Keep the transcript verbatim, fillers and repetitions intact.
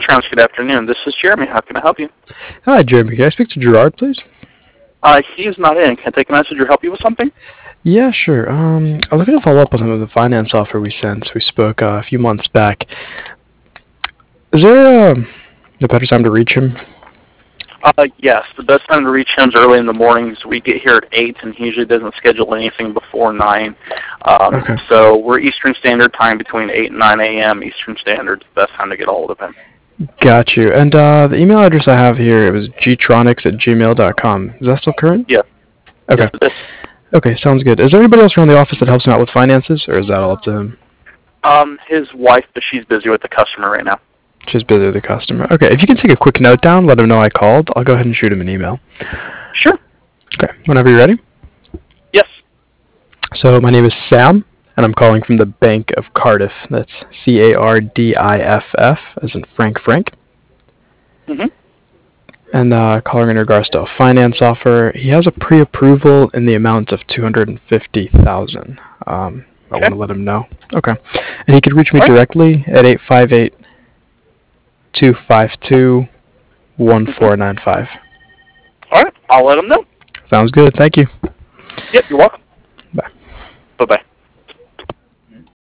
Insurance. Good afternoon. This is Jeremy. How can I help you? Hi, Jeremy. Can I speak to Gerard, please? Uh, he's not in. Can I take a message or help you with something? Yeah, sure. Um, I was looking to follow up on some of the finance offer we sent. We spoke uh, a few months back. Is there um, a better time to reach him? Uh, yes. The best time to reach him is early in the mornings. We get here at eight, and he usually doesn't schedule anything before nine. Um, Okay. So we're Eastern Standard Time between eight and nine a m Eastern Standard. The best time to get a hold of him. Got you. And uh, the email address I have here, it was gtronics at gmail dot com. Is that still current? Yes. Okay. Yes, it is. Okay, sounds good. Is there anybody else around the office that helps him out with finances, or is that all up to him? Um, his wife, but she's busy with the customer right now. She's busy with the customer. Okay, if you can take a quick note down, let him know I called, I'll go ahead and shoot him an email. Sure. Okay, whenever you're ready. Yes. So my name is Sam, and I'm calling from the Bank of Cardiff. That's C A R D I F F, as in Frank Frank. Mm-hmm. And uh, calling in regards to a finance offer. He has a pre-approval in the amount of two hundred fifty thousand dollars. Um, I Okay. want to let him know. Okay. And he could reach me All right. directly at eight five eight, two five two, one four nine five. All right. I'll let him know. Sounds good. Thank you. Yep, you're welcome. Bye. Bye-bye.